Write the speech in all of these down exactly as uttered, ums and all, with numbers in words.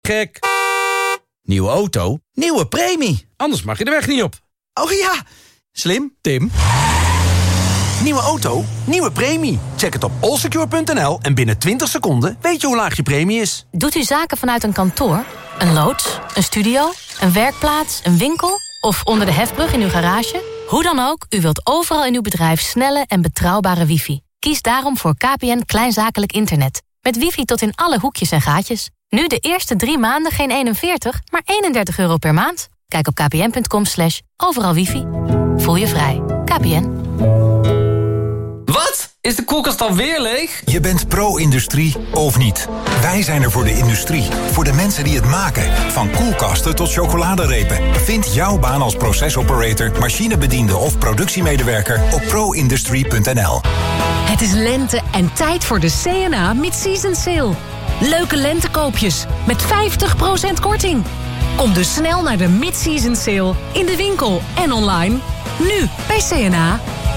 Gek. Nieuwe auto, nieuwe premie. Anders mag je de weg niet op. Oh ja, slim, Tim. Nieuwe auto, nieuwe premie. Check het op allsecure punt n l en binnen twintig seconden weet je hoe laag je premie is. Doet u zaken vanuit een kantoor, een loods, een studio, een werkplaats, een winkel of onder de hefbrug in uw garage? Hoe dan ook, u wilt overal in uw bedrijf snelle en betrouwbare wifi. Kies daarom voor K P N Kleinzakelijk Internet. Met wifi tot in alle hoekjes en gaatjes. Nu de eerste drie maanden geen eenenveertig, maar eenendertig euro per maand. Kijk op kpn.com slash overal wifi. Voel je vrij. K P N. Wat? Is de koelkast alweer leeg? Je bent pro-industrie of niet? Wij zijn er voor de industrie. Voor de mensen die het maken. Van koelkasten tot chocoladerepen. Vind jouw baan als procesoperator, machinebediende of productiemedewerker op pro industry punt n l. Het is lente en tijd voor de C N A Mid-Season Sale. Leuke lentekoopjes met vijftig procent korting. Kom dus snel naar de Mid-Season Sale in de winkel en online. Nu bij C N A.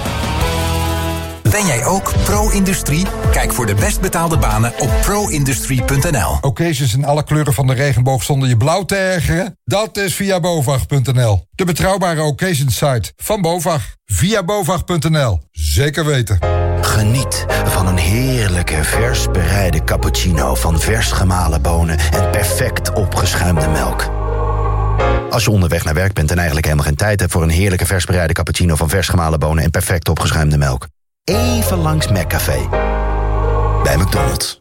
Ben jij ook pro-industrie? Kijk voor de best betaalde banen op pro industry punt n l. Occasions in alle kleuren van de regenboog zonder je blauw te ergeren? Dat is via bovag punt n l. De betrouwbare occasions site van Bovag. Via bovag punt n l. Zeker weten. Geniet van een heerlijke vers bereide cappuccino van vers gemalen bonen en perfect opgeschuimde melk. Als je onderweg naar werk bent en eigenlijk helemaal geen tijd hebt voor een heerlijke vers bereide cappuccino van vers gemalen bonen en perfect opgeschuimde melk. Even langs McCafé. Bij McDonald's.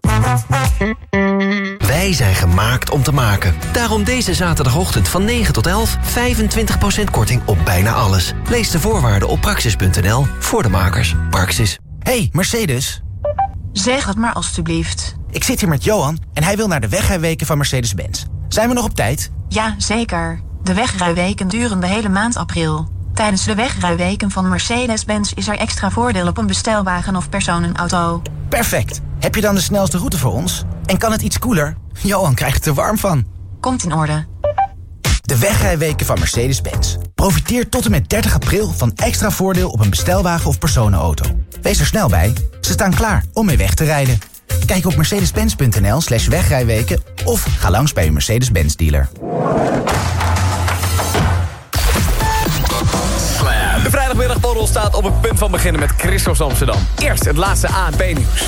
Wij zijn gemaakt om te maken. Daarom deze zaterdagochtend van negen tot elf... vijfentwintig procent korting op bijna alles. Lees de voorwaarden op praxis punt n l voor de makers. Praxis. Hey, Mercedes. Zeg het maar alstublieft. Ik zit hier met Johan en hij wil naar de wegrijweken van Mercedes-Benz. Zijn we nog op tijd? Ja, zeker. De wegrijweken duren de hele maand april. Tijdens de wegrijweken van Mercedes-Benz is er extra voordeel op een bestelwagen of personenauto. Perfect. Heb je dan de snelste route voor ons? En kan het iets koeler? Johan krijgt er warm van. Komt in orde. De wegrijweken van Mercedes-Benz. Profiteer tot en met dertig april van extra voordeel op een bestelwagen of personenauto. Wees er snel bij. Ze staan klaar om mee weg te rijden. Kijk op mercedes-benz punt n l slash wegrijweken of ga langs bij uw Mercedes-Benz dealer. De vrijdagmiddagborrel staat op het punt van beginnen met Christos Amsterdam. Eerst het laatste A N P-nieuws.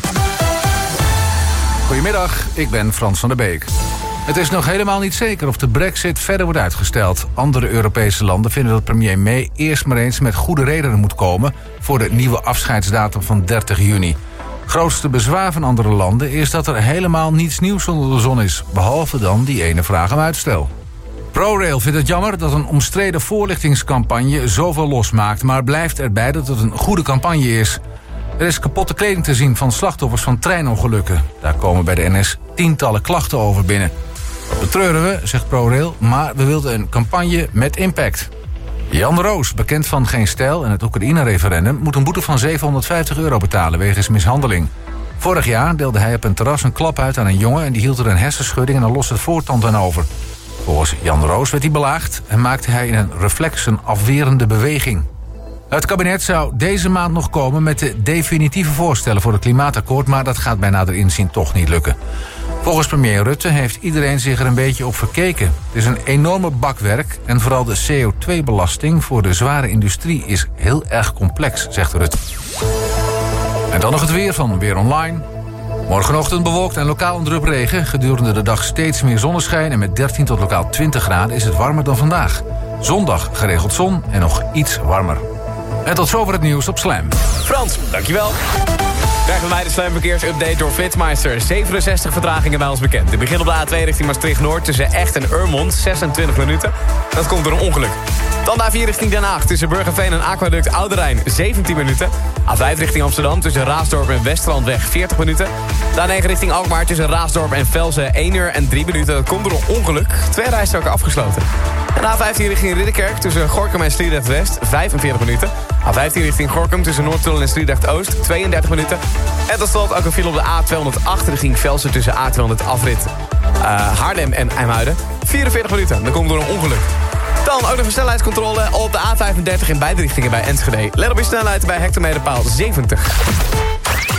Goedemiddag, ik ben Frans van der Beek. Het is nog helemaal niet zeker of de brexit verder wordt uitgesteld. Andere Europese landen vinden dat premier May eerst maar eens met goede redenen moet komen voor de nieuwe afscheidsdatum van dertig juni. Grootste bezwaar van andere landen is dat er helemaal niets nieuws onder de zon is, behalve dan die ene vraag om uitstel. ProRail vindt het jammer dat een omstreden voorlichtingscampagne zoveel losmaakt, maar blijft erbij dat het een goede campagne is. Er is kapotte kleding te zien van slachtoffers van treinongelukken. Daar komen bij de N S tientallen klachten over binnen. Dat betreuren we, zegt ProRail, maar we wilden een campagne met impact. Jan Roos, bekend van Geen Stijl en het Oekraïne-referendum, moet een boete van zevenhonderdvijftig euro betalen wegens mishandeling. Vorig jaar deelde hij op een terras een klap uit aan een jongen en die hield er een hersenschudding en een losse voortand aan over. Volgens Jan Roos werd hij belaagd en maakte hij in een reflex een afwerende beweging. Het kabinet zou deze maand nog komen met de definitieve voorstellen voor het klimaatakkoord, maar dat gaat bij nader inzien toch niet lukken. Volgens premier Rutte heeft iedereen zich er een beetje op verkeken. Het is een enorme bakwerk en vooral de C O twee belasting voor de zware industrie is heel erg complex, zegt Rutte. En dan nog het weer van Weer Online. Morgenochtend bewolkt en lokaal een drup regen. Gedurende de dag steeds meer zonneschijn en met dertien tot lokaal twintig graden is het warmer dan vandaag. Zondag geregeld zon en nog iets warmer. En tot zover het nieuws op Slam. Frans, dankjewel. Krijgen wij de Slam verkeersupdate door Flitsmeister. zevenenzestig vertragingen bij ons bekend. Het begint op de A twee richting Maastricht-Noord tussen Echt en Urmond, zesentwintig minuten. Dat komt door een ongeluk. Dan de A vier richting Den Haag tussen Burgerveen en Aquaduct Oude Rijn, zeventien minuten. A vijf richting Amsterdam tussen Raasdorp en Weststrandweg, veertig minuten. De A negen richting Alkmaar tussen Raasdorp en Velzen, één uur en drie minuten. Dat komt door een ongeluk. Twee rijstroken afgesloten. En A vijftien richting Ridderkerk tussen Gorinchem en Sliedrecht-West, vijfenveertig minuten. A vijftien richting Gorinchem tussen Noordtunnel en Sliedrecht-Oost, tweeëndertig minuten. En tot slot ook een file op de A tweehonderdacht richting Velsen tussen A tweehonderd afrit uh, Haarlem en IJmuiden, vierenveertig minuten. Dat komt door een ongeluk. Dan ook nog een snelheidscontrole op de A vijfendertig in beide richtingen bij Enschede. Let op je snelheid bij hectometerpaal zeventig.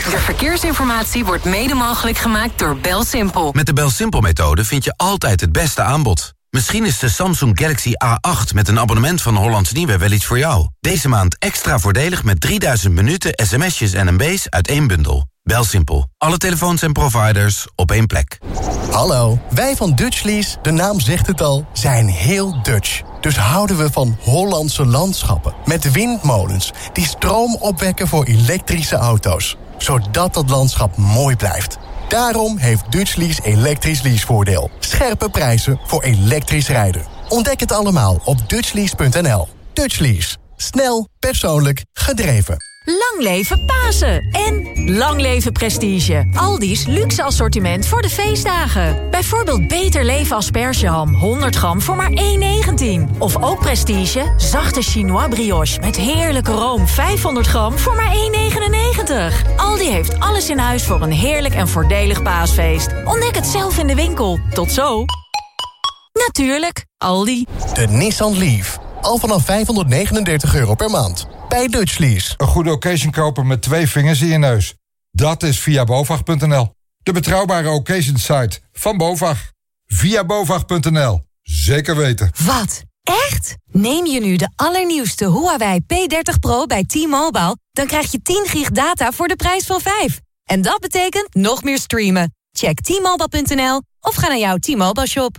De verkeersinformatie wordt mede mogelijk gemaakt door BelSimpel. Met de BelSimpel-methode vind je altijd het beste aanbod. Misschien is de Samsung Galaxy A acht met een abonnement van Hollands Nieuwe wel iets voor jou. Deze maand extra voordelig met drieduizend minuten, sms'jes en mb's uit één bundel. BelSimpel. Alle telefoons en providers op één plek. Hallo, wij van Dutchlease, de naam zegt het al, zijn heel Dutch. Dus houden we van Hollandse landschappen. Met windmolens die stroom opwekken voor elektrische auto's. Zodat dat landschap mooi blijft. Daarom heeft Dutchlease elektrisch leasevoordeel. Scherpe prijzen voor elektrisch rijden. Ontdek het allemaal op dutchlease punt n l. Dutchlease. Snel, persoonlijk, gedreven. Lang leven Pasen en lang leven Prestige. Aldi's luxe assortiment voor de feestdagen. Bijvoorbeeld Beter Leven aspergeham, honderd gram voor maar één negentien. Of ook Prestige, zachte Chinois brioche met heerlijke room, vijfhonderd gram voor maar één negenennegentig. Aldi heeft alles in huis voor een heerlijk en voordelig paasfeest. Ontdek het zelf in de winkel. Tot zo. Natuurlijk, Aldi. De Nissan Leaf. Al vanaf vijfhonderdnegenendertig euro per maand. Bij Dutchlease. Een goede occasion kopen met twee vingers in je neus. Dat is via bovag punt n l. De betrouwbare occasion site van Bovag. via bovag punt n l. Zeker weten. Wat? Echt? Neem je nu de allernieuwste Huawei P dertig Pro bij T-Mobile... dan krijg je tien gig data voor de prijs van vijf. En dat betekent nog meer streamen. Check t mobile punt n l of ga naar jouw T-Mobile shop.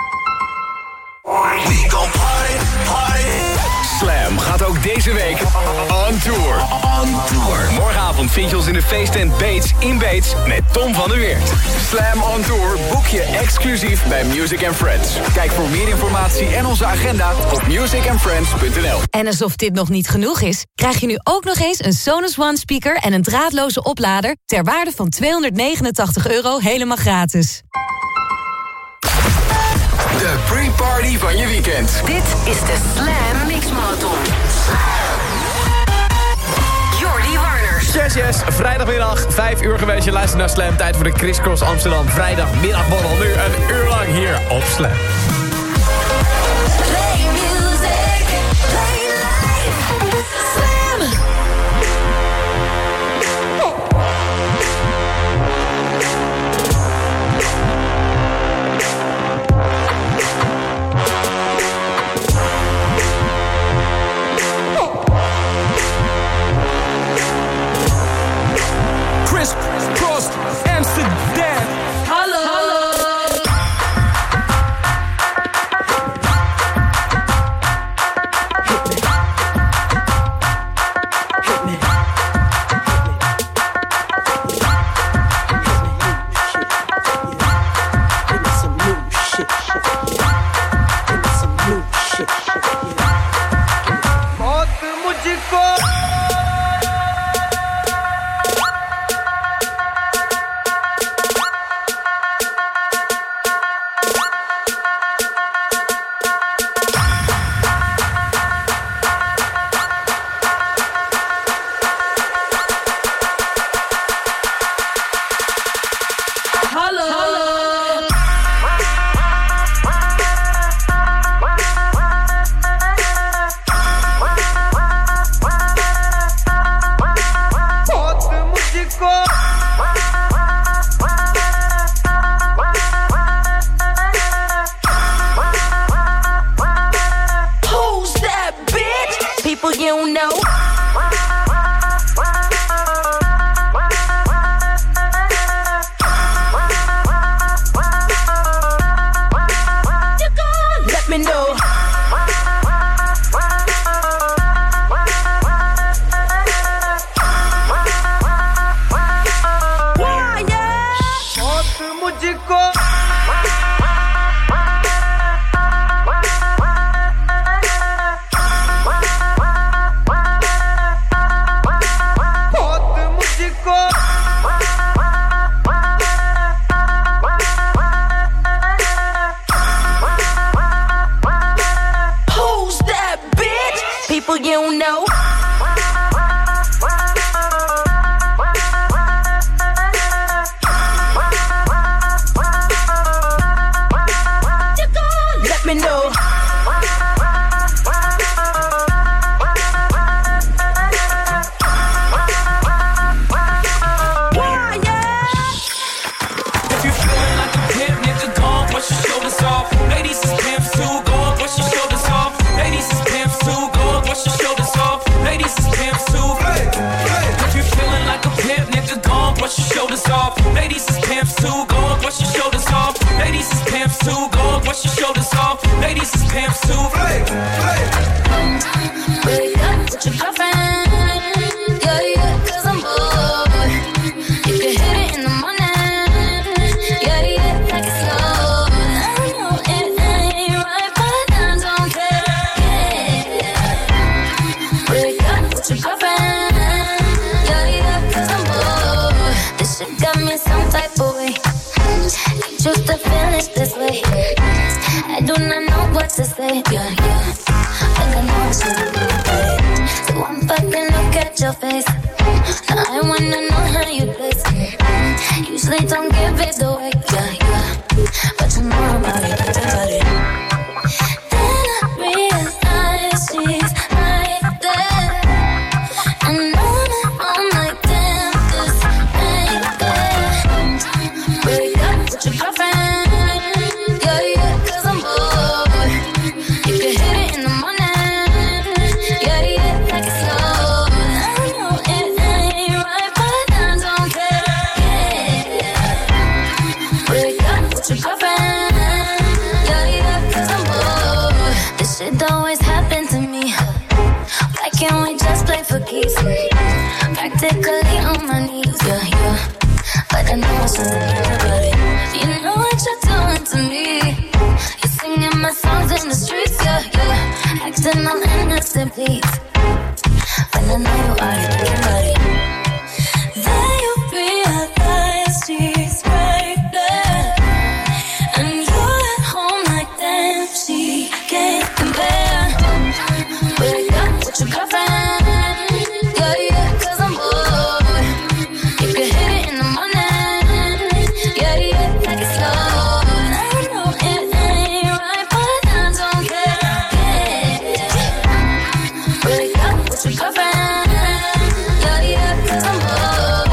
Slam gaat ook deze week on tour. On tour. Morgenavond vind je ons in de feesttent Bates in Bates met Tom van der Weert. Slam on tour boek je exclusief bij Music and Friends. Kijk voor meer informatie en onze agenda op music and friends punt n l. En alsof dit nog niet genoeg is, krijg je nu ook nog eens een Sonos One speaker en een draadloze oplader ter waarde van tweehonderdnegenentachtig euro helemaal gratis. De pre-party van je weekend. Dit is de Slam Mix Marathon. Jordi Warners. Yes, yes. Vrijdagmiddag, vijf uur geweest. Je luistert naar Slam. Tijd voor de Crisscross Amsterdam. Vrijdagmiddagborrel. Nu een uur lang hier op Slam. Play music, play life, Slam. Crisscross Amsterdam. Hallo, hallo. too. Go brush your shoulders off. Ladies is pimps too. Play, play. Break up with your girlfriend. Yeah, yeah, cause I'm bored. You can hit it in the morning. Yeah, yeah, like it's slow. I know it ain't right, but I don't care. Yeah. Break up with your girlfriend. Yeah, yeah, cause I'm bored. This shit got me some type of way. You choose to finish this way. I do not know what to say. Yeah, yeah. Like I know it's really so one fucking look at your face. Now I wanna know how you place. Usually don't give it away. Yeah, yeah. But you know about it, about it. Then I realize she's right there. And on and on like damn, this ain't fair. Break up with your girlfriend. Yeah, yeah, cause I'm bored. You can hit it in the morning. Yeah, yeah, like it's slow. I know it ain't right, but I don't care. Yeah. Break up with your girlfriend. Yeah, yeah, cause I'm bored. This shit always happen to me. Why can't we just play for keeps? Practically on my knees, yeah, yeah. But I know it's something about it. You know what you're doing to me. You're singing my songs in the streets, yeah, yeah. Acting all innocent, please. But I know you are thinking about it. Then you realize she's right there. And you're at home like damn, she can't compare. Break up with your girlfriend. Yeah, yeah, cause I'm bored. You can hit it in the morning. Yeah, yeah, like it's slow. I know it ain't right, but I don't care. Yeah. Break up with your girlfriend. Yeah, yeah, cause I'm bored.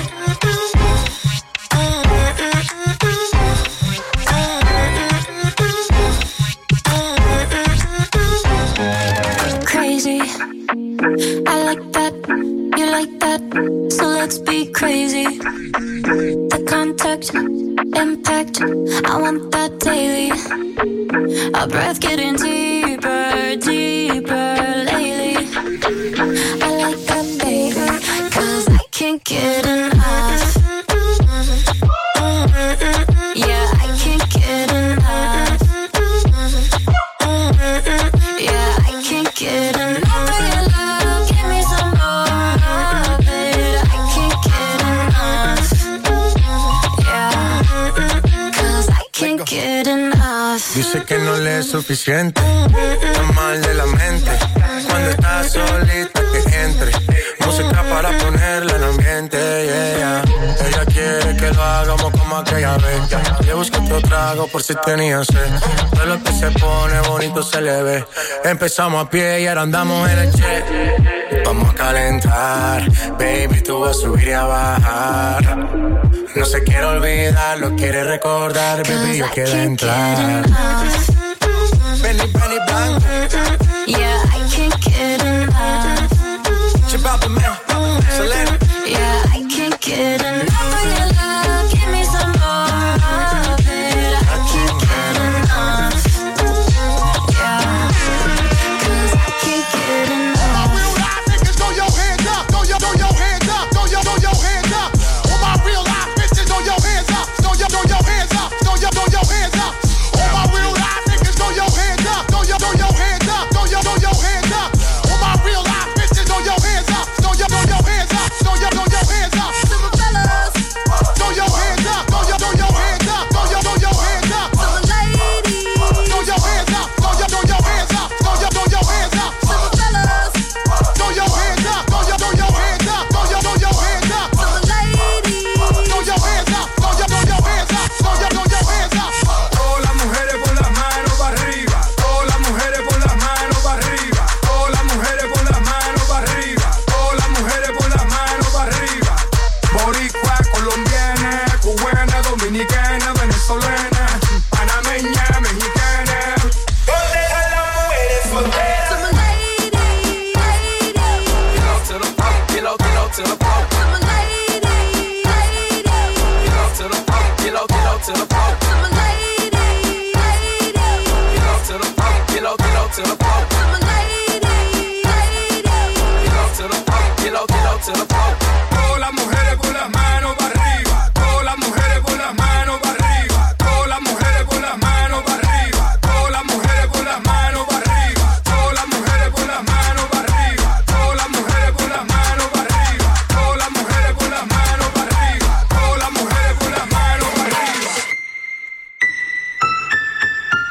Crazy, I like that, you like that, so let's be crazy. The contact, impact, I want that daily. Our breath getting deeper, deeper lately. I like that, baby, cause I can't get enough. Yeah, I can't get enough. Yeah, I can't get enough of your love. Give me some more of it. I can't get enough. Yeah, cause I can't get enough. Dice que no le es suficiente, está mal de la mente. Cuando estás solita que entre música para ponerla en ambiente, yeah, yeah. Ella quiere que lo hagamos como aquella vez. Le busqué otro trago por si tenía sed. Todo lo que se pone bonito se le ve. Empezamos a pie y ahora andamos en el jet. Vamos a calentar, baby, tú vas a subir y a bajar. No se quiere olvidar, lo quiere recordar, baby, yo quiero entrar. Benny, Benny Blanco. Yeah, I can't get enough. Chibaba, man, Selena. Yeah, I can't get enough of your love. Give me some more of it. I can't get enough. Yeah, cause I can't get enough. All my real life niggas, throw your hands up. Throw your, throw your hands up. Throw your, throw your hands up. All my real life bitches, throw your hands up. Throw your, throw your hands up. Throw your, throw your hands up. All my real life niggas, throw your hands up. Throw your, throw your hands up. Throw your, throw your hands up. All my real life bitches, throw your hands up. Throw your, throw your hands up. Throw your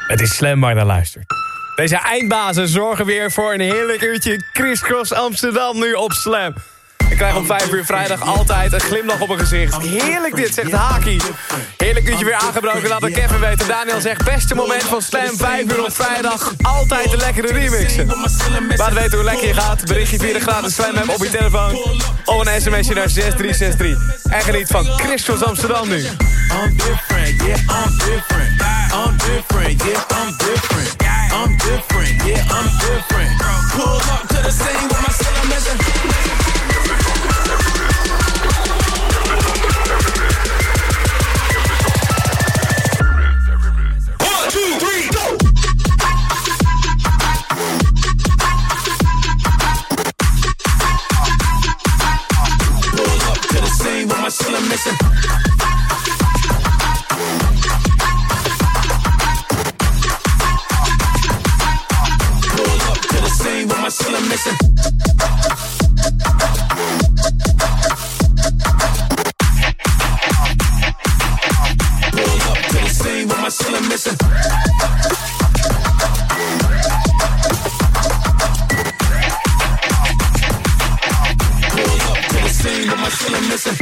Het is Slam waar je naar luistert. Deze eindbazen zorgen weer voor een heerlijk uurtje Crisscross Amsterdam nu op Slam. Ik krijg om vijf uur vrijdag altijd een glimlach op mijn gezicht. Heerlijk dit, zegt Haki. Heerlijk uurtje weer aangebroken, laat ik Kevin weten. Daniel zegt, beste moment van Slam, vijf uur op vrijdag. Altijd een lekkere remixen. Laat weten hoe lekker je gaat. Berichtje via de gratis Slam app op je telefoon. Of een sms'je naar zes drie zes drie. En geniet van Crisscross Amsterdam nu. I'm different, yeah, I'm different. I'm different, yeah, I'm different. I'm different, yeah, I'm different. Pull up to the scene with my cellar missing. One, two, three, go! Pull up to the scene with my cellar missing. With my cellar missing. Pull up to the scene with my cellar missing. Pull up to the scene with my cellar missing.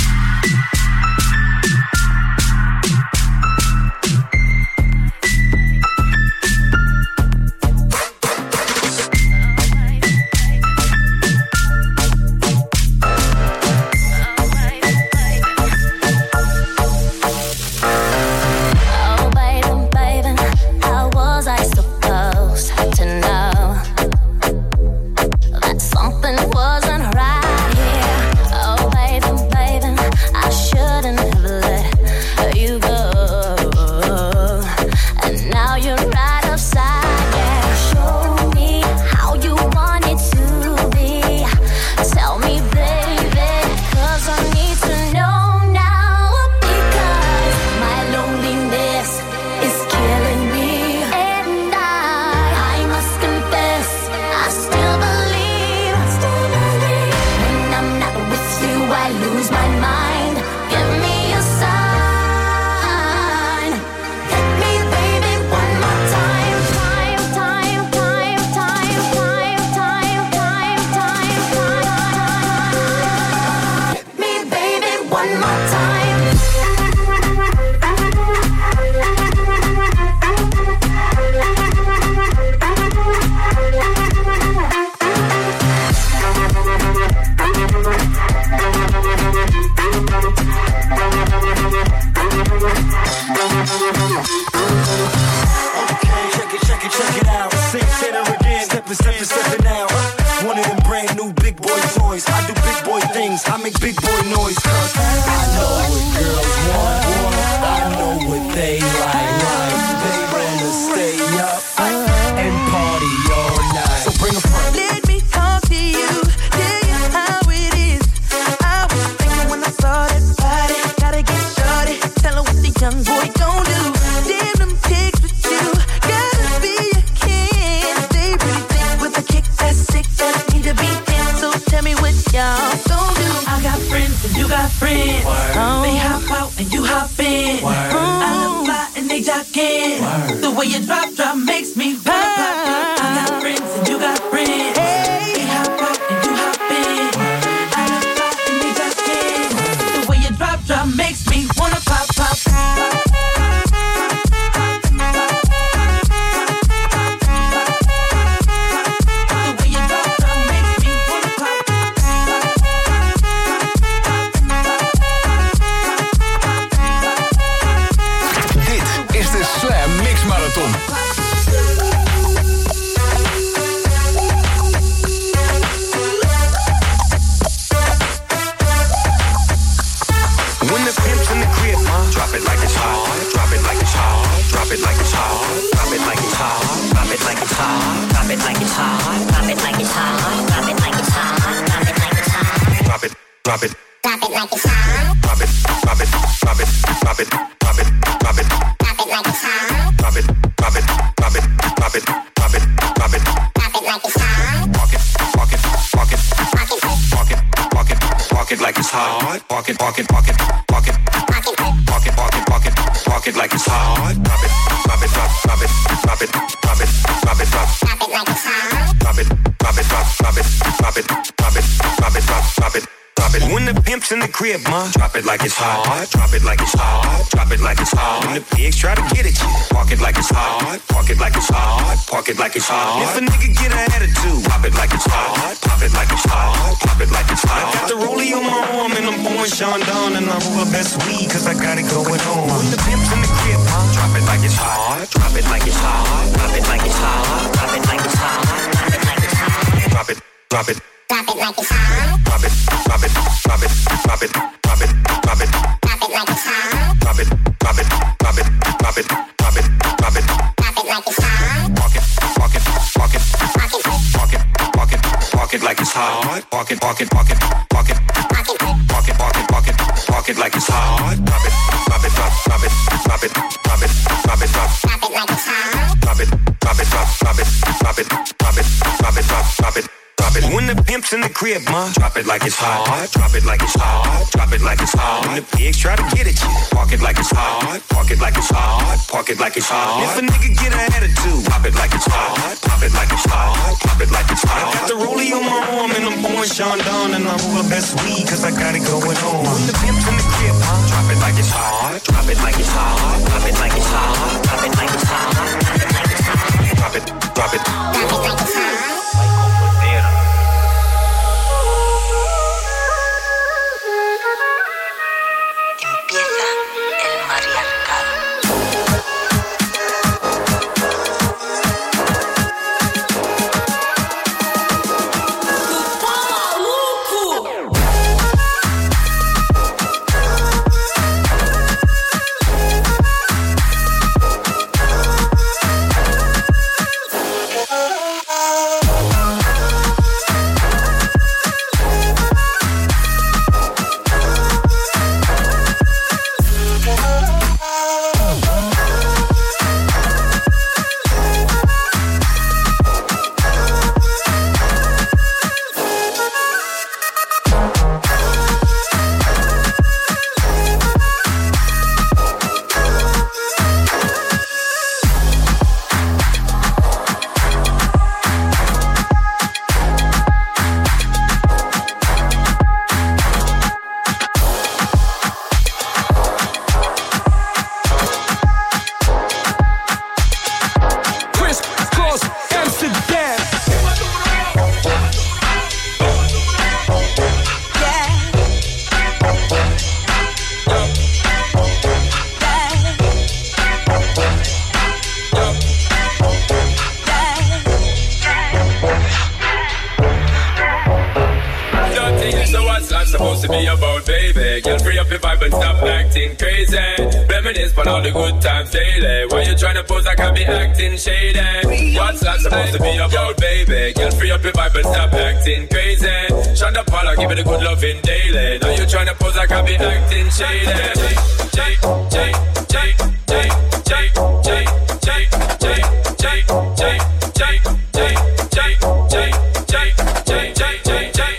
Drop it. Drop it like it's hot. Drop it. Drop it. Drop it. Drop it. Drop it. Drop it. Drop it like it's hot. Drop it. Drop it. Drop it. Drop it. Drop it. Drop it. Drop it like it's hot. Walk it. Walk it. Walk it. Walk it. Walk it. Walk it. Walk it like it's hot. Walk it. Walk it. Walk it. Walk it. Walk it. Walk it. Walk it. Walk it. Walk it like it's hot. Drop it. Drop it. Drop. Drop it. in the crib, ma, drop it like it's hot. Drop it like it's hot. Drop it like it's hot. When the pigs try to get at you, park it like it's hot. Park it like it's hot. Park it like it's hot. If a nigga get an attitude, pop it like it's hot. Pop it like it's hot. Pop it like it's hot. I got the rollie on my arm and I'm pouring Sean Don and I roll the best weed cause I got it going on. When the pimp's in the crib, ma, drop it like it's hot. Drop it like it's hot. Drop it like it's hot. Drop it like it's hot. Drop it, drop it. Drop it like it's hot. Drop it, drop it, drop it, drop it, drop it, drop it. Drop it like it's hot. Drop it, drop it, drop it, drop it, drop it, drop it. Drop it like it's hot. Walk it, walk it, walk it, walk it, walk it, walk it, walk it like it's hot. Walk it, walk it, walk it, walk it, walk it, walk it, walk it, walk it, walk it like it's hot. Drop it, drop it, drop, drop it, drop it, drop it, drop it, drop. Drop it like it's hot. Drop it, drop it, drop, drop it, drop it, drop it, drop it, drop, drop it. Drop it. When the pimp's in the crib, ma, drop it like it's hot. Drop it like it's hot. Drop it like it's hot. When the pigs try to get at you, park it like it's hot. Park it like it's hot. Park it like it's hot. If a nigga get an attitude, pop it like it's hot. Pop it like it's hot. Pop it like it's hot. I got the rollie on my arm and I'm pouring Sean Don and I roll the best weed cause I got it going on. When the pimp's in the crib, ma, drop it like it's hot. Drop it like it's hot. Drop it like it's hot. Drop it like it's hot. Drop it, drop it. Drop it like it's hot. Supposed to be about, baby. Girl, free up your vibe and stop acting crazy. Reminisce on all the good times daily. Why you tryna pose like I be acting shady? What's that supposed to be about, baby? Girl, free up your vibe and stop acting crazy. Shonda Paula, give it a good loving daily. Now you tryna pose like I be acting shady. J, J, J, J, J, J, J, J, J, J, J, J, J, J, J, J, J, J, J.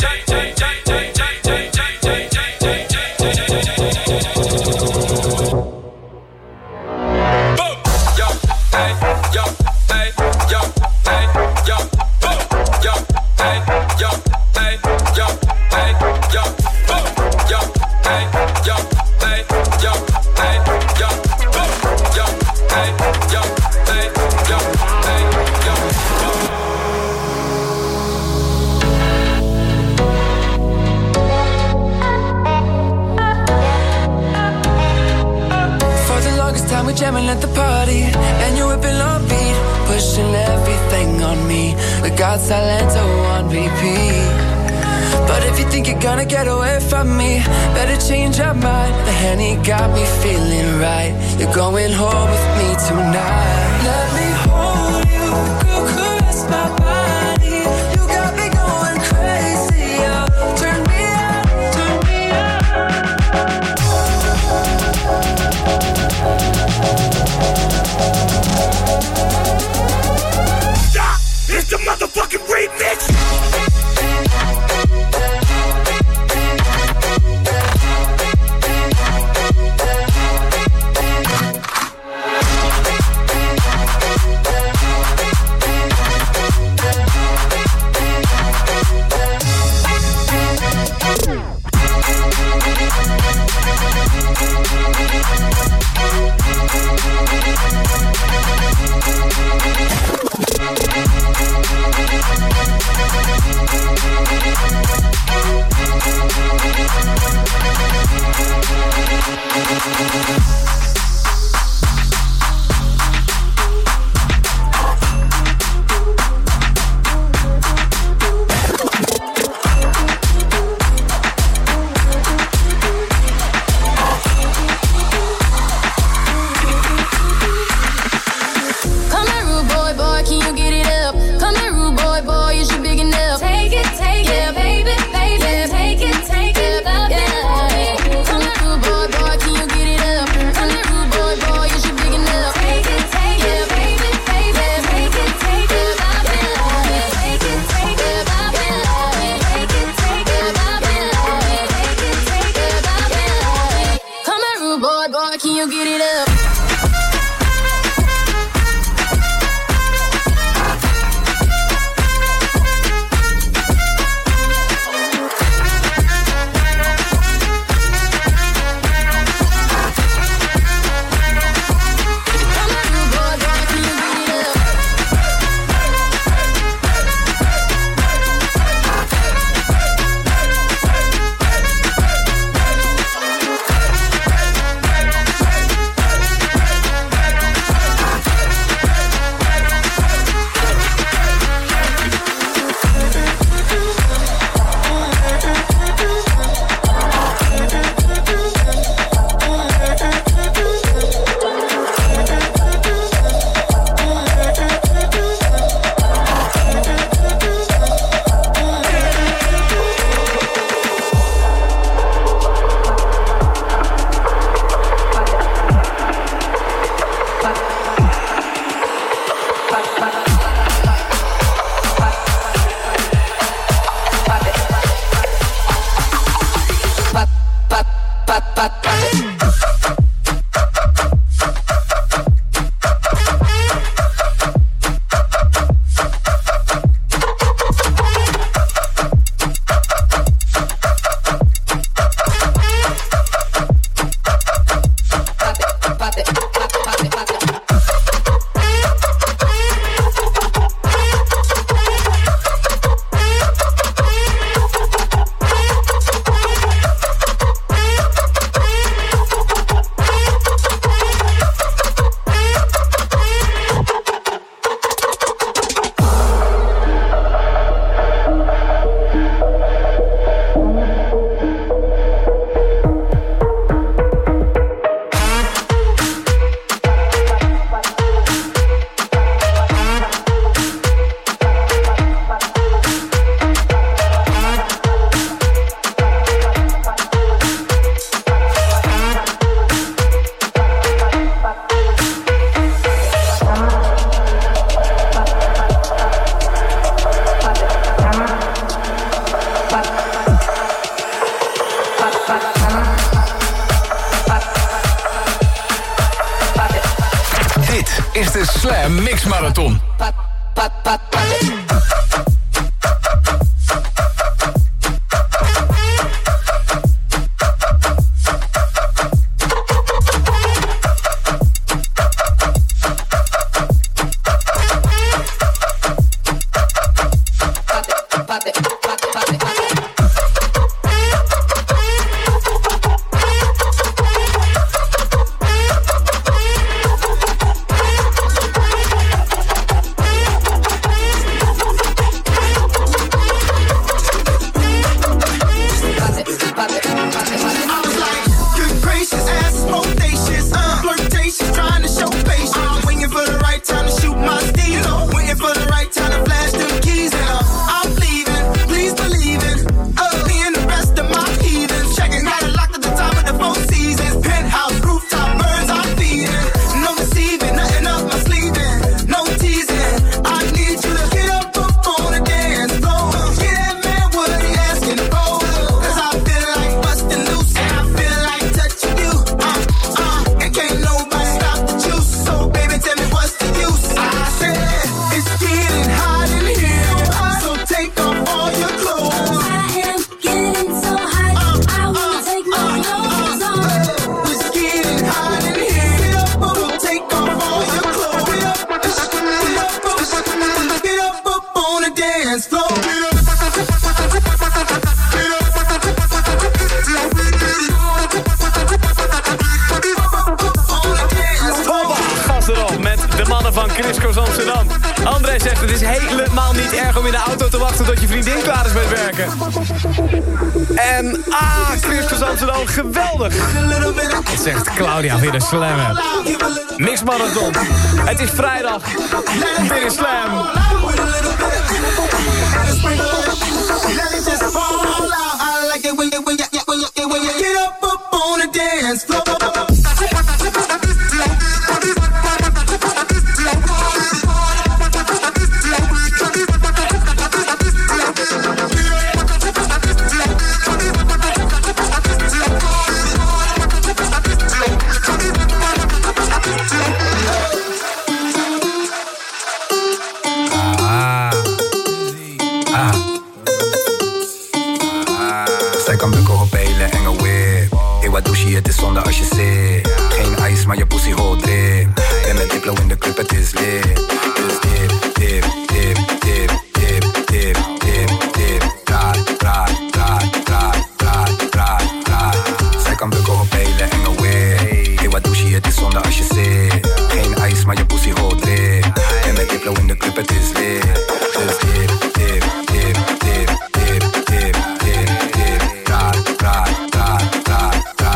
Jamming at the party, and you're whipping on beat, pushing everything on me. We got Silento on repeat. But if you think you're gonna get away from me, better change your mind. The Henny got me feeling right. You're going home with me tonight. Let me hold you, go caress my body. You got me going crazy, oh. Turn me on, turn me on. It's the motherfucking remix. is de Slam Mix Marathon. met de mannen van Chris Cross Amsterdam. André zegt het is helemaal niet erg om in de auto te wachten tot je vriendin klaar is met werken. En ah, Chris Cross Amsterdam, geweldig. Dat zegt Claudia weer de slammer. Mix Marathon. Het is vrijdag. Dit is Slam. Get up, up on the dance floor. Het is zonde als je zit. Geen ijs, maar je pussy hol drip. Ben met Diplo in de club, het is lit. Dus dip, dip, dip, dip, dip, dip, dip, dip. Raar, raar, raar, raar, raar, raar, raar. Zij kan bukken op hele enge whip. Hey, wat doe je? Het is zonde als je zit. Geen ijs, maar je pussy hol drip. Ben met Diplo in de club, het is lit. Dus dip, dip, dip, dip, dip, dip, dip, dip. Raar, raar, raar, raar.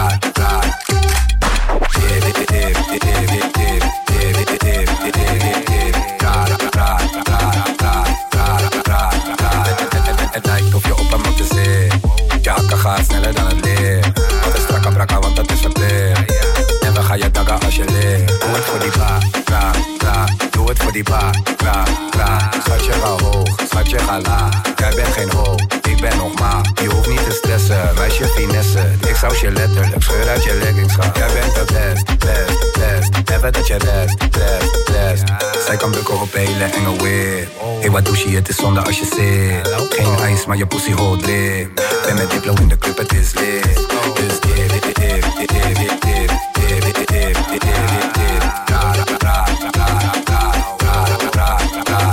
Het lijkt of je op hem moet zitten. Je hakken gaat sneller dan het licht. Altijd strakke brakka, want dat is verplicht. En we gaan je taggen als je ligt. Doe het voor die ba, ra, ra. Doe het voor die ba, ra, ra. Schatje ga hoog, schatje ga laag. Jij bent geen hoog, ik ben nog maar. Je hoeft niet te stressen, wijs je finesse. Ik zou je letterlijk scheur uit je leggings gaan. Jij bent de best, best, best. Even dat je rest, rest, rest. Zij kan bukken op hele enge whip. Hey, wat doe je? Het is zonde als je zit. Geen ijs, maar je pussy hol drip. Ben met Diplo in de club, het is lit. Dus dip, dip, dip, dip, dip, dip, dip, dip, dip, dip, dip, dip. Ra, ra, ra, ra, ra, ra, ra, ra.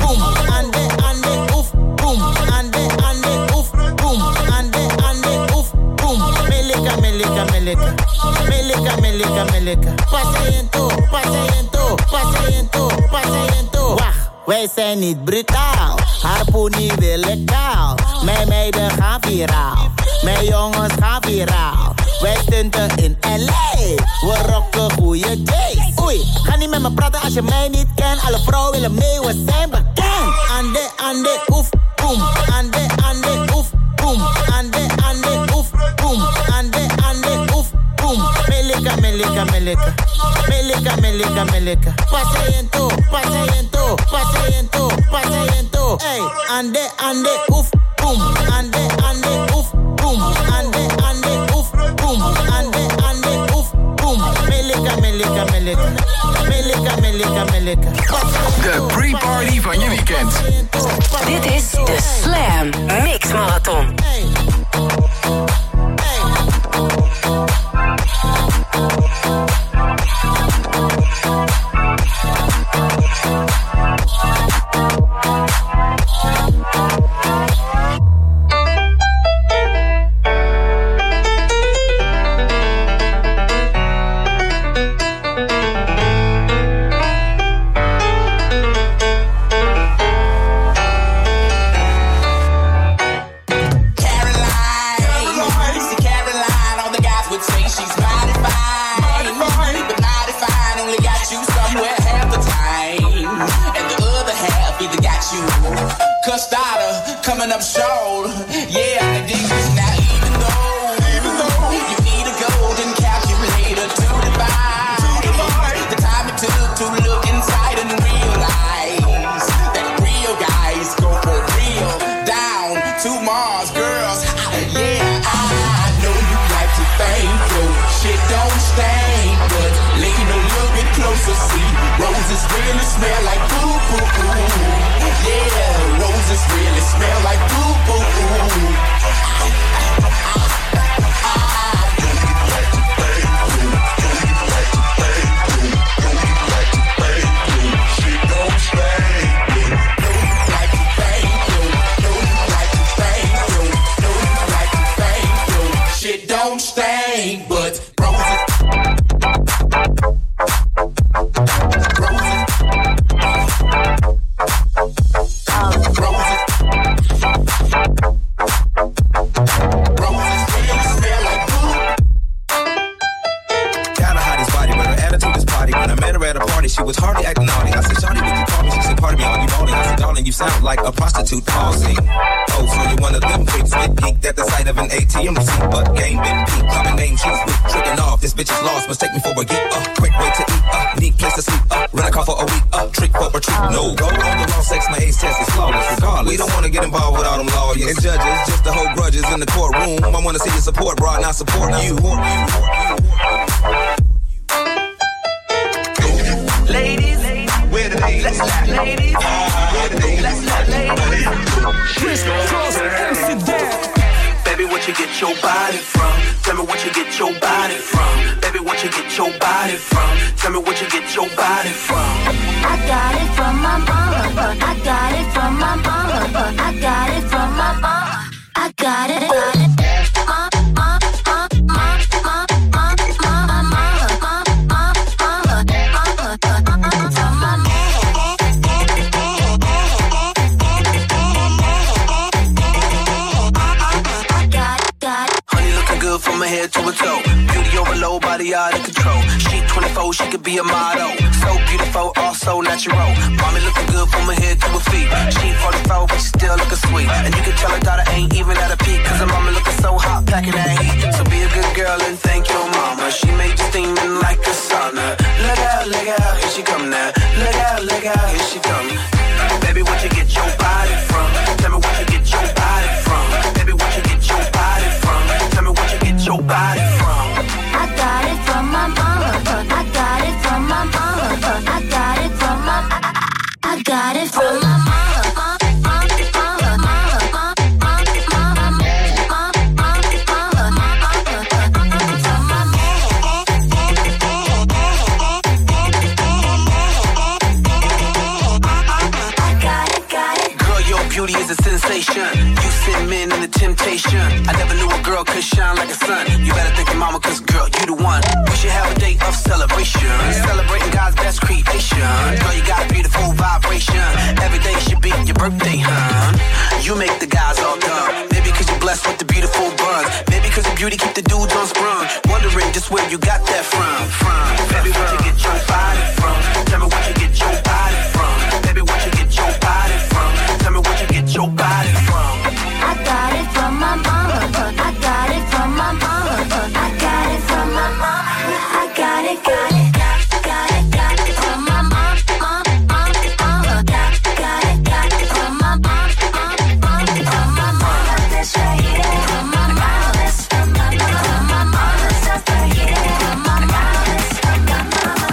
boom. Ande, ande, oef, boom. Ande, ande, oef, boom. Ande, ande, oef, boom. Melika, melika, melika. Melika, melika, melika. Pasiënto, pasiënto, pasiënto, pasiënto. Wacht, wij zijn niet brutaal. Harpoenie willen kaal. Mijn meiden gaan viraal. Mijn jongens gaan viraal. Wij stunten in L A. We rocken goeie days. Oei, ga niet met me praten als je mij niet kent. Alle vrouwen willen mee, we zijn bekend. Ande, ande, oef, boom. Ande, ande, oef, boom. Ande, ande, oef, boom. Ande, ande, oef, boom. Melika, melika, melika. Melika, melika, melika. Pasiënto, pasiënto, pasiënto, pasiënto. Ey, ande, ande, oef, boom. Ande, ande, oef, boom. Ande, ande, oef, boom. Ande, ande, oef, boom. Melika, melika, melika. Melika, melika, melika. De pre-party van je weekend. Dit is de Slam Mix Marathon. Hey. Coming up short, yeah, I dig this now. Even though, even though you need a golden calculator to divide the time it took to look inside and realize that real guys go for real. Down to Mars, girls, yeah, I know you like to think your shit don't stink, but lean a little bit closer, see roses really smell like boo boo boo. Yeah, roses really smell like boo boo boo. Shit don't stink, but roses. She was hardly acting naughty. I said, Shawty, would you call me? She said, pardon me, are you balling? I said, darling, you sound like a prostitute pausing. Oh, so you're one of them freaks that geeked at the sight of an A T M receipt, but game been peaked. Common name, she's weak, tricking off. This bitch is lost, mistake me for a geek. Uh, quick way to eat, uh, neat place to sleep. Uh, rent a car for a week, uh, trick for a treat. No, go on the wrong sex, my ace test is flawless. Regardless, we don't wanna get involved with all them lawyers and judges, just to hold grudges in the courtroom. I wanna see your support, bro, not support you. Ladies, where the ladies? Let's let ladies. Where the ladies? Let's let ladies. Crisscross Amsterdam. Baby, what you get your body from? Tell me what you get your body from. Baby, what you get your body from? Tell me what you get your body from. I got it from my mama. I got it from my mama. I got it from my mama. I got it. Got it. From her head to her toe, beauty overload, body out of control. She twenty-four, she could be a model. So beautiful, also natural. Mommy looking good from her head to her feet. She forty-four, but she still looking sweet. And you can tell her daughter ain't even at a peak, cause her mama looking so hot, packing that heat. So be a good girl and thank your mama. She made you steaming like a sauna. Look out, look out, here she come now. Look out, look out, here she come. Baby, what you get your body from? Tell me what you get your body from. Baby, what you get your body from? Tell me what you get your body from. I got it from my mama. I got it from my mama. I got it from my. I got it from my mama. beauty is a sensation. You send men in the temptation. I never knew a girl could shine like a sun. You better thank your mama, cause girl, you the one. We should have a day of celebration. Celebrating God's best creation. Girl, you got a beautiful vibration. Every day should be your birthday, huh? You make the guys all dumb. Maybe cause you're blessed with the beautiful buns. Maybe cause your beauty keep the dudes on sprung. Wondering just where you got that from. From. Baby, where'd you get your body from? Tell me where'd you get your body from? Baby, where'd you get your body from? Tell me where'd you get your body from? I got it from my mama. I got it from my mama. I got it from my mama. I got it, got it, got it, got it, got it from my mom, mom, mom, mama. Got, got it, got it from my mom, mom, mom, from my mama. This right here, from my mama. This from my mama, from my mama. This right here, from my mama. This from my mama.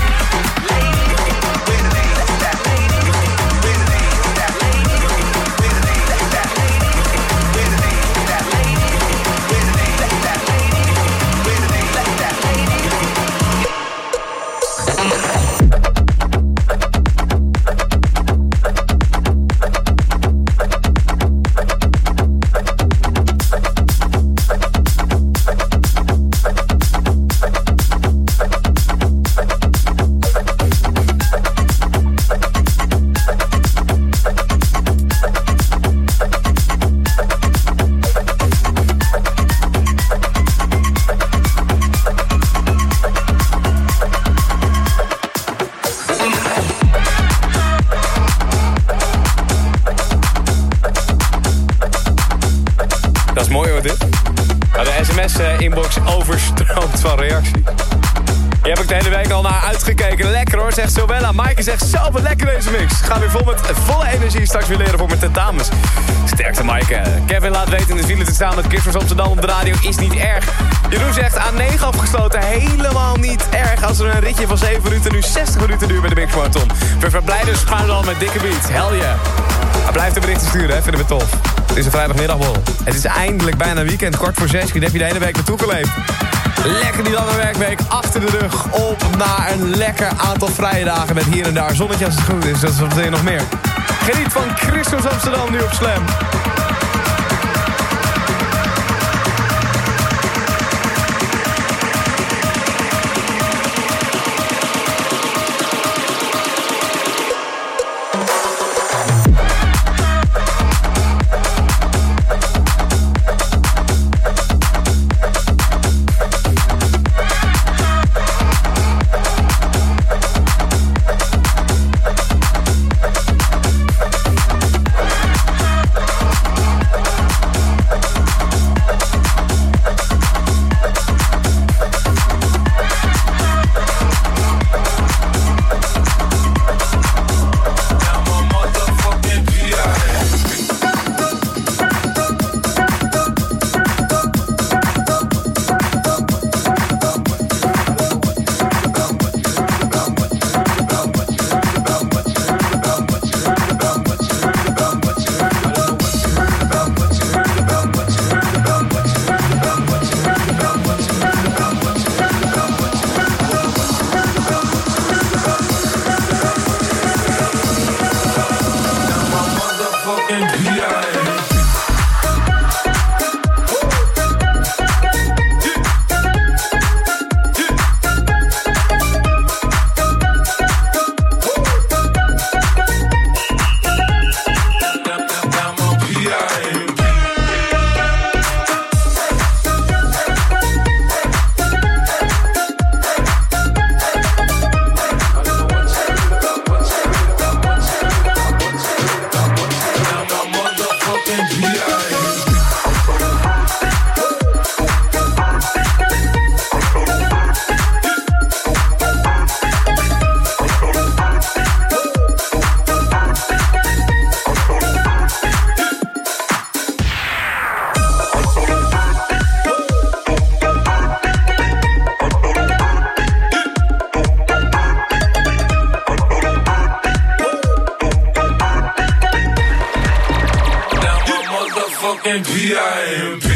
Inbox overstroomt van reacties. Hier heb ik de hele week al naar uitgekeken. Lekker hoor, zegt Silvella. Maaike zegt zo wat lekker deze mix. Ga weer vol met volle energie straks weer leren voor mijn tentamens. Sterkte Maaike. Kevin laat weten in de file te staan met Kiss van Amsterdam op de radio is niet erg. Jeroen zegt A negen afgesloten. Helemaal niet erg als er een ritje van zeven minuten nu zestig minuten duurt bij de Big Marathon. We verblijden schuin al met dikke beat. Hell yeah. Hij blijft de berichten sturen, hè? Vinden we tof. Het is een vrijdagmiddagbol. Het is eindelijk bijna weekend, kort voor zes. Heb je de hele week naartoe geleefd. Lekker die lange werkweek achter de rug. Op naar een lekker aantal vrije dagen met hier en daar zonnetje als het goed is. Dat is wat wil je nog meer. Geniet van Christus Amsterdam nu op Slam. fucking P I M P.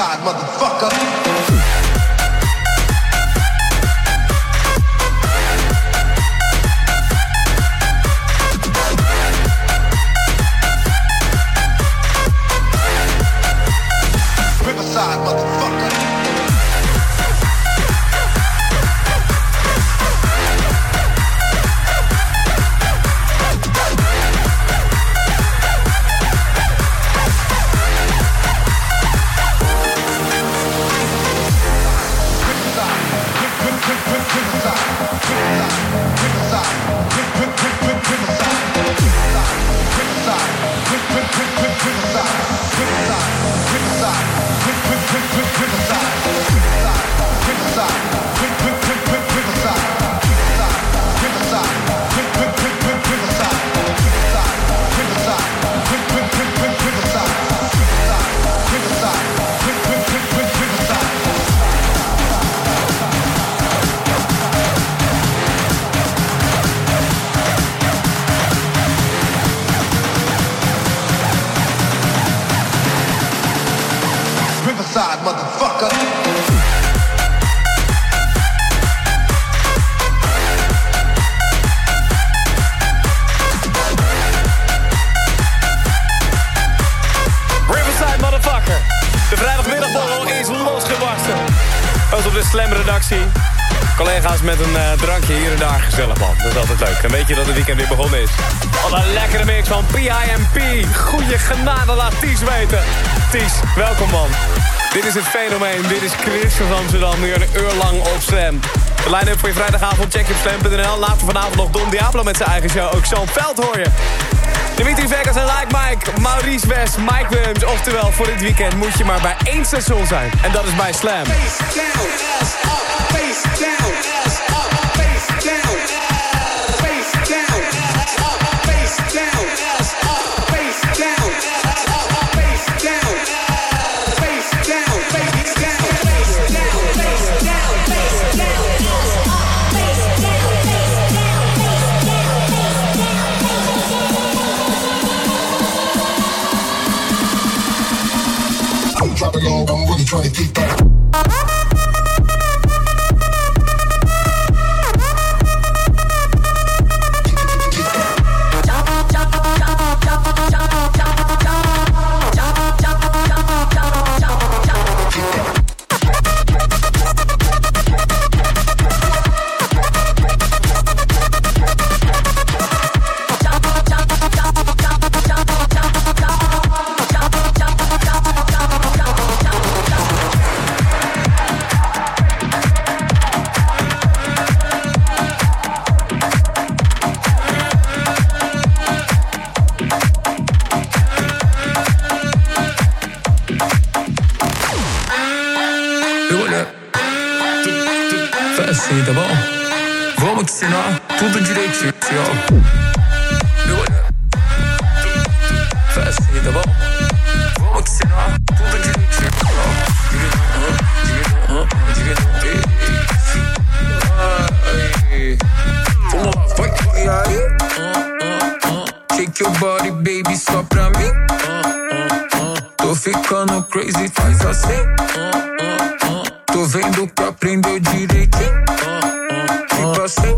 Riverside, motherfucker. Riverside, motherfucker. Riverside, motherfucker. Riverside, motherfucker. De vrijdagmiddagborrel is losgebarsten. Ook op de Slam-redactie. Collega's met een uh, drankje hier en daar, gezellig man. Dat is altijd leuk. En weet je dat het weekend weer begonnen is? Wat een lekkere mix van P I M P. Goeie genade, laat Ties weten. Ties, welkom man. Dit is het fenomeen. Dit is Chris van Amsterdam. Nu een uur lang op Slam. De line-up voor je vrijdagavond, check je op slam punt n l. Later vanavond nog Don Diablo met zijn eigen show. Ook Sean Veld hoor je. Dimitri Vegas en Like Mike, Maurice West, Mike Williams. Oftewel, voor dit weekend moet je maar bij één station zijn. En dat is bij Slam. Drop it low, I'm really trying to keep that. d'abord. Vamos que senão tudo direitinho, ó. Faz assim, tá bom? Vamos que senão tudo direitinho, ó. Vamos lá, vai. E aí? Shake your body, baby, só pra mim. Tô ficando crazy, faz assim. Tô vendo que aprendeu direitinho. Fica assim.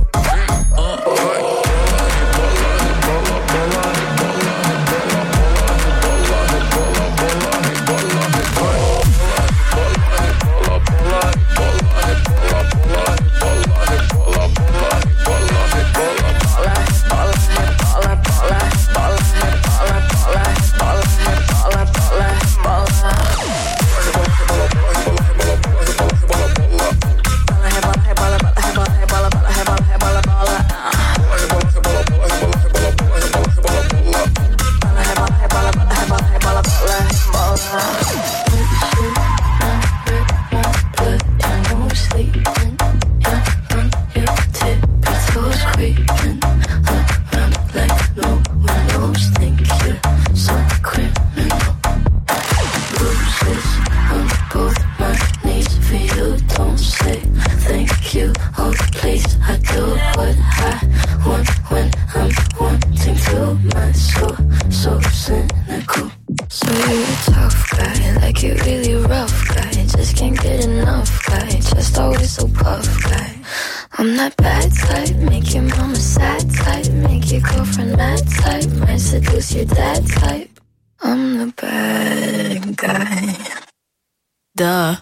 So you're a tough guy, like you really rough guy. just can't get enough guy. Just always so puff guy. I'm that bad type, make your mama sad type, make your girlfriend mad type, might seduce your dad type. I'm the bad guy. Duh.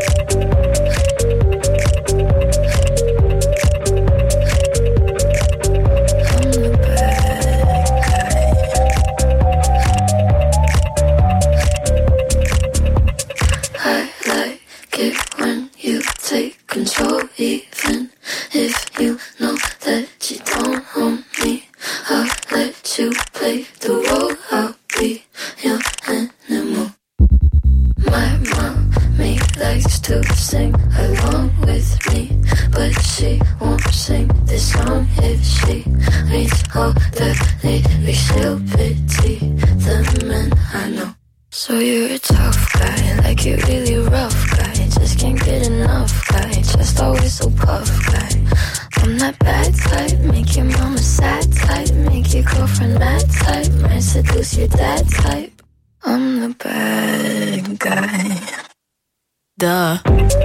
Control, even if you know that you don't own me. I'll let you play the role. I'll be your animal. My mommy likes to sing along with me, but she won't sing this song if she reads all the lyrics. She'll pity the men I know. So you're a tough guy, like you're really rough guy. Just can't get enough guy, just always so puff guy. I'm that bad type, make your mama sad type, make your girlfriend mad type, might seduce your dad type. I'm the bad guy. Duh.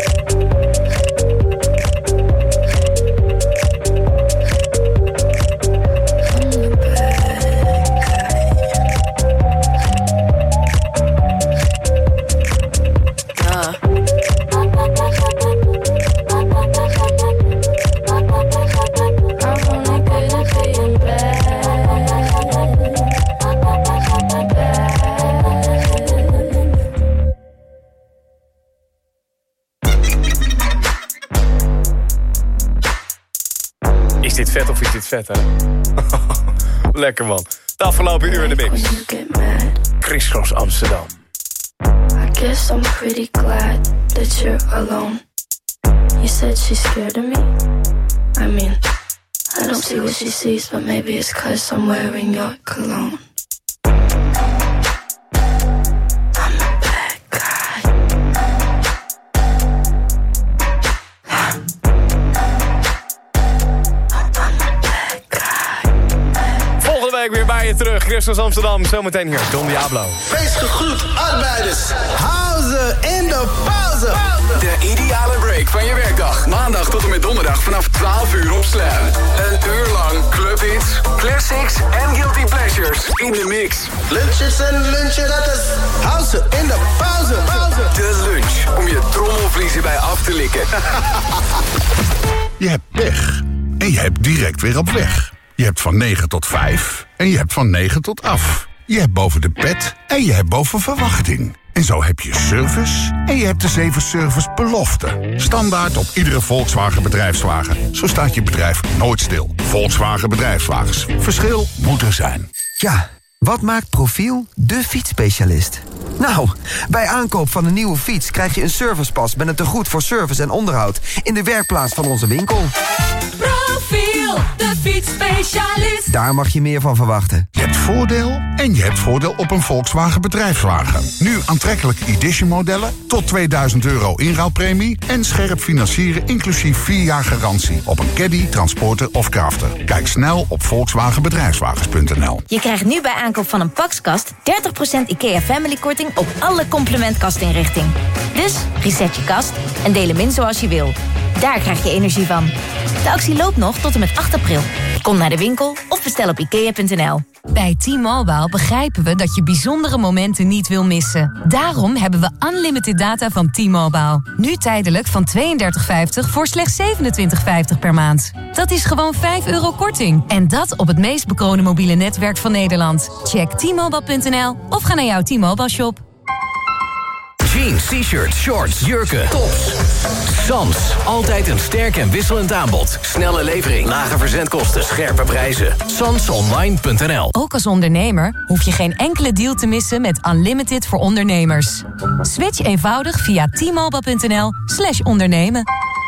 Is dit vet of is dit vet, hè? Lekker, man. De afgelopen uur in de mix. Chris Cross Amsterdam. I guess I'm pretty glad that you're alone. You said she's scared of me. I mean, I don't see what she sees, but maybe it's 'cause I'm wearing your cologne. Weer bij je terug, Christus Amsterdam. Zometeen hier, Don Diablo. Wees gegroet, arbeiders. Houden in de pauze. De ideale break van je werkdag. Maandag tot en met donderdag vanaf twaalf uur op Slam. Een uur lang clubhits, classics en guilty pleasures in de mix. Lunches en lunchen, dat is houden in de pauze. pauze. De lunch, om je trommelvliezen bij af te likken. Je hebt pech en je hebt direct weer op weg. Je hebt van negen tot vijf en je hebt van negen tot af. Je hebt boven de pet en je hebt boven verwachting. En zo heb je service en je hebt de zeven service beloften. Standaard op iedere Volkswagen bedrijfswagen. Zo staat je bedrijf nooit stil. Volkswagen Bedrijfswagens. Verschil moet er zijn. Ja, wat maakt Profiel de fietsspecialist? Nou, bij aankoop van een nieuwe fiets krijg je een servicepas met een tegoed voor service en onderhoud in de werkplaats van onze winkel. Profiel, de fietsspecialist. Daar mag je meer van verwachten. Je hebt voordeel en je hebt voordeel op een Volkswagen bedrijfswagen. Nu aantrekkelijke edition modellen tot tweeduizend euro inruilpremie en scherp financieren inclusief vier jaar garantie op een Caddy, Transporter of Crafter. Kijk snel op volkswagen bedrijfswagens punt n l. Je krijgt nu bij aankoop van een Paxkast dertig procent IKEA Family korting op alle complementkastinrichting. Dus reset je kast en deel hem in zoals je wil. Daar krijg je energie van. De actie loopt nog tot en met acht april. Kom naar de winkel of bestel op ikea punt n l. Bij T-Mobile begrijpen we dat je bijzondere momenten niet wil missen. Daarom hebben we unlimited data van T-Mobile. Nu tijdelijk van tweeëndertig vijftig voor slechts zevenentwintig vijftig per maand. Dat is gewoon vijf euro korting. En dat op het meest bekroonde mobiele netwerk van Nederland. Check t mobile punt n l of ga naar jouw T-Mobile shop. Jeans, t-shirts, shorts, jurken, tops. Sams, altijd een sterk en wisselend aanbod. Snelle levering, lage verzendkosten, scherpe prijzen. Sans online punt n l. Ook als ondernemer hoef je geen enkele deal te missen met Unlimited voor ondernemers. Switch eenvoudig via t mobile punt n l slash ondernemen.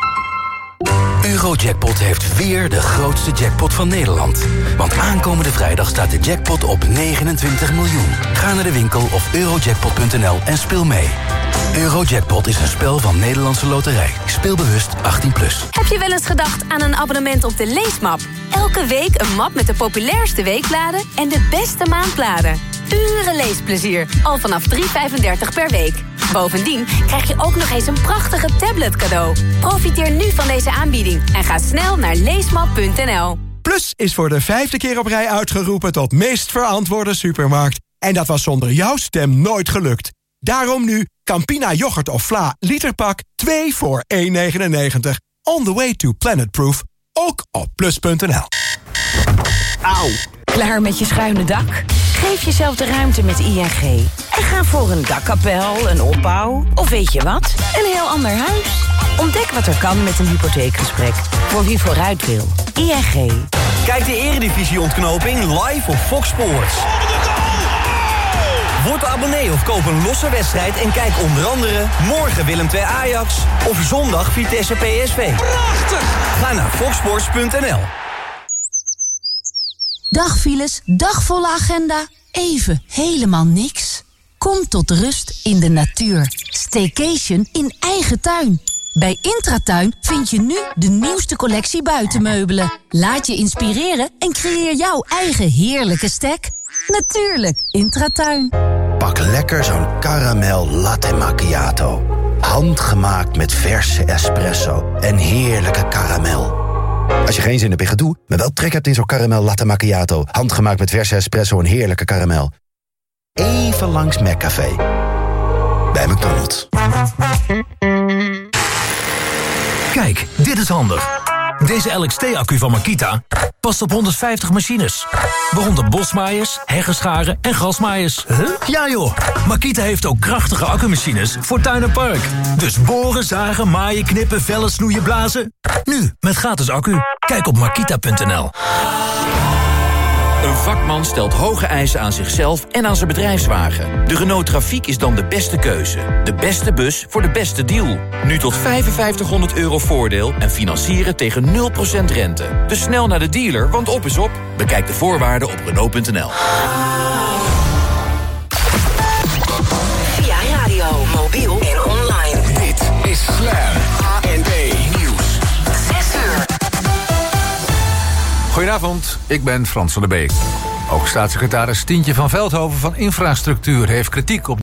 Eurojackpot heeft weer de grootste jackpot van Nederland. Want aankomende vrijdag staat de jackpot op negenentwintig miljoen. Ga naar de winkel of eurojackpot punt n l en speel mee. Eurojackpot is een spel van Nederlandse Loterij. Speel bewust achttien plus. Heb je wel eens gedacht aan een abonnement op de Leesmap? Elke week een map met de populairste weekbladen en de beste maandbladen. uren leesplezier. Al vanaf drie euro vijfendertig per week. Bovendien krijg je ook nog eens een prachtige tablet cadeau. Profiteer nu van deze aanbieding en ga snel naar leesmap punt n l. Plus is voor de vijfde keer op rij uitgeroepen tot meest verantwoorde supermarkt. En dat was zonder jouw stem nooit gelukt. Daarom nu Campina yoghurt of vla literpak twee voor één negenennegentig. On the way to Planetproof. Ook op plus punt n l. Auw. Klaar met je schuine dak? Geef jezelf de ruimte met I N G. En ga voor een dakkapel, een opbouw of weet je wat? Een heel ander huis. Ontdek wat er kan met een hypotheekgesprek. Voor wie vooruit wil. I N G. Kijk de Eredivisie-ontknoping live op Fox Sports. Word abonnee of koop een losse wedstrijd en kijk onder andere morgen Willem twee Ajax of zondag Vitesse P S V. Prachtig! Ga naar fox sports punt n l. Dagfiles, dagvolle agenda, even helemaal niks. Kom tot rust in de natuur. Staycation in eigen tuin. Bij Intratuin vind je nu de nieuwste collectie buitenmeubelen. Laat je inspireren en creëer jouw eigen heerlijke stek. Natuurlijk, Intratuin. Pak lekker zo'n caramel latte macchiato. Handgemaakt met verse espresso en heerlijke karamel. Als je geen zin hebt in gedoe, maar wel trek hebt in zo'n caramel latte macchiato. Handgemaakt met verse espresso en heerlijke karamel. Even langs McCafé. Bij McDonald's. Kijk, dit is handig. Deze L X T-accu van Makita past op honderdvijftig machines. Waaronder bosmaaiers, heggenscharen en grasmaaiers. Huh? Ja joh, Makita heeft ook krachtige accumachines voor tuin en park. Dus boren, zagen, maaien, knippen, vellen, snoeien, blazen. Nu, met gratis accu. Kijk op makita punt n l. Een vakman stelt hoge eisen aan zichzelf en aan zijn bedrijfswagen. De Renault Trafiek is dan de beste keuze. De beste bus voor de beste deal. Nu tot vijfenvijftighonderd euro voordeel en financieren tegen nul procent rente. Dus snel naar de dealer, want op is op. Bekijk de voorwaarden op renault punt n l. Via radio, mobiel en online. Dit is Slam A N B Nieuws. zes uur. Goedenavond, ik ben Frans van der Beek. Ook staatssecretaris Tientje van Veldhoven van Infrastructuur heeft kritiek op